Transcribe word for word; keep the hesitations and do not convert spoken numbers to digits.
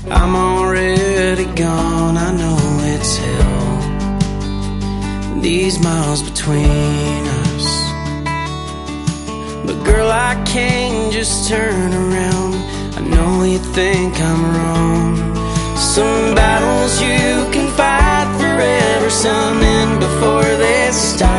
I'm already gone, I know it's hell, these miles between us. But girl, I can't just turn around, I know you think I'm wrong. Some battles you can fight forever, some end before they stop.